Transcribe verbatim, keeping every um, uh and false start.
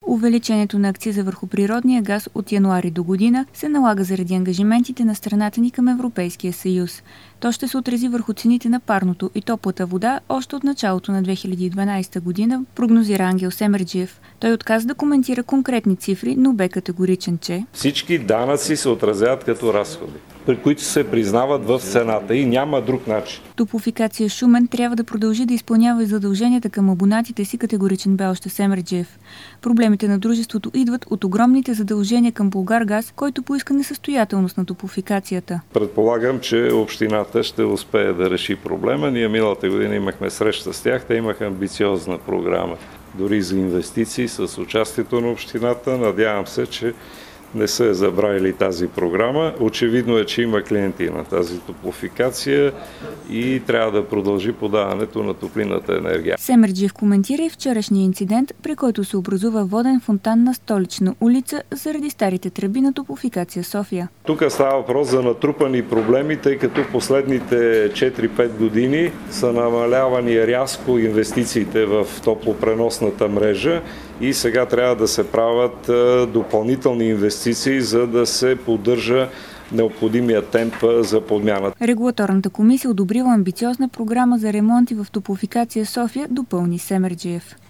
Увеличението на акциза върху природния газ от януари до година се налага заради ангажиментите на страната ни към Европейския съюз. То ще се отрази върху цените на парното и топлата вода още от началото на две хиляди и дванадесета година, прогнозира Ангел Семерджиев. Той отказа да коментира конкретни цифри, но бе категоричен, че всички данъци се отразяват като разходи, при които се признават в цената и няма друг начин. Топлофикация Шумен трябва да продължи да изпълнява и задълженията към абонатите си, категоричен бе още Семерджиев. Проблемите на дружеството идват от огромните задължения към Булгаргаз, който поиска несъстоятелност на топлофикацията. Предполагам, че общината ще успее да реши проблема. Ние миналата година имахме среща с тях, те имаха амбициозна програма, дори за инвестиции с участието на общината. Надявам се, че не са е забравили тази програма. Очевидно е, че има клиенти на тази топлофикация и трябва да продължи подаването на топлинната енергия. Семерджиев коментира и вчерашния инцидент, при който се образува воден фонтан на Столична улица заради старите тръби на Топлофикация София. Тук става въпрос за натрупани проблеми, тъй като последните четири-пет години са намалявани рязко инвестициите в топлопреносната мрежа и сега трябва да се правят допълнителни инвестиции, за да се поддържа необходимия темп за подмяната. Регулаторната комисия одобрила амбициозна програма за ремонти в Топлофикация София, допълни Семерджиев.